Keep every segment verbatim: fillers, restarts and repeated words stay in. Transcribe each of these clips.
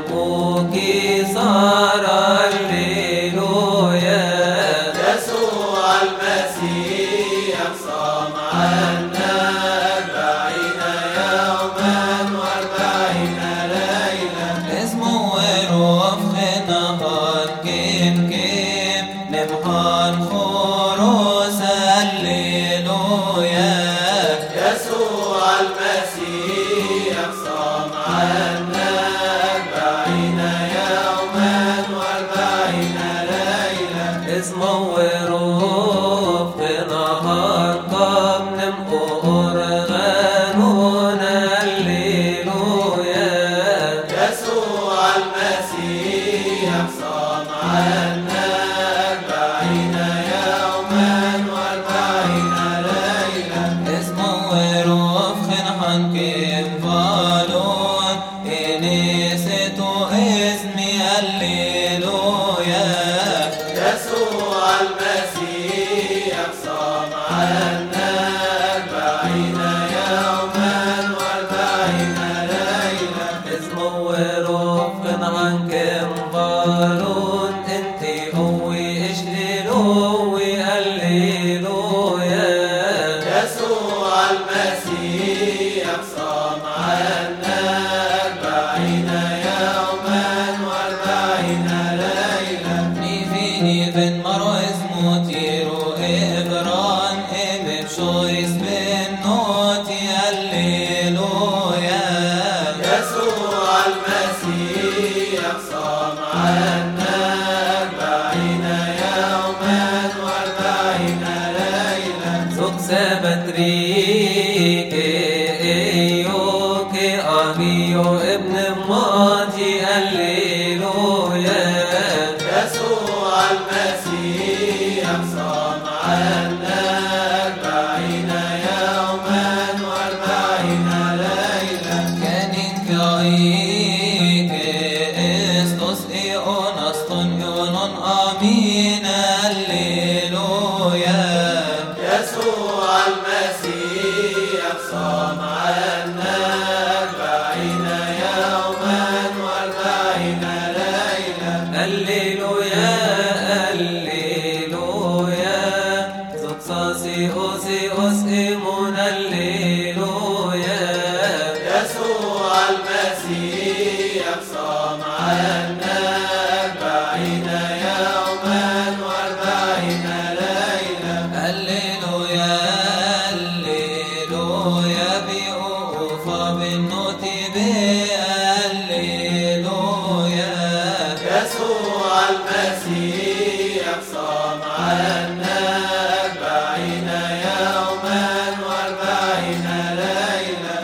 دمك صار هللويا. يسوع المسيح صام عنا أربعين يوما وأربعين ليلة. اسمه وروح نهار كيف كيف نبحر خروس هللويا. يسوع المسيح صام عنا أربعين يوما وأربعين ليلة. اسمه وروح نهار قام نمقر غنون هللويا. يسوع المسيح صام عنا أربعين يوما وأربعين ليلة. اسمه وروح خنحن كيف بالون إنيستو اسمي هللويا. يسوع المسيح صام عنا أربعين يوما وأربعين ليلة. اسمه وروح خنحن كيف بالون انتي قوي اشللوي هللويا. يسوع المسيح صام عنا أربعين يوما وأربعين ليلة. نيفيني بن مرو اسمه تيرو إبران إبن شويس بن نوتي هللويا. يسوع المسيح صام عنا أربعين يوما وأربعين ليلة. سوك سبتريك إيوك أغيو ابن ماتي هللويا. يسوع المسيح صام عنا أربعين يوما وأربعين ليلة. كانت كايك استوس إيون أستون يونون آمين هللويا. يسوع المسيح صام عنا أربعين يوما وأربعين ليلة. هللويا هللويا. زوك صاصي أوسي أوس إيمون هللويا. يسوع المسيح صام عنا أربعين يوما وأربعين ليلة. هللويا هللويا. بيوفى بالنوتي بهللويا. يسوع المسيح صام عنا أربعين يوما وأربعين ليلة.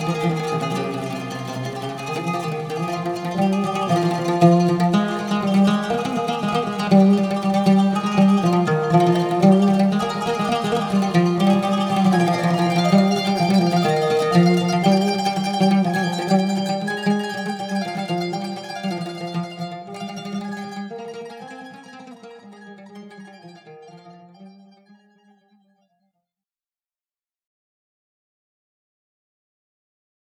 يا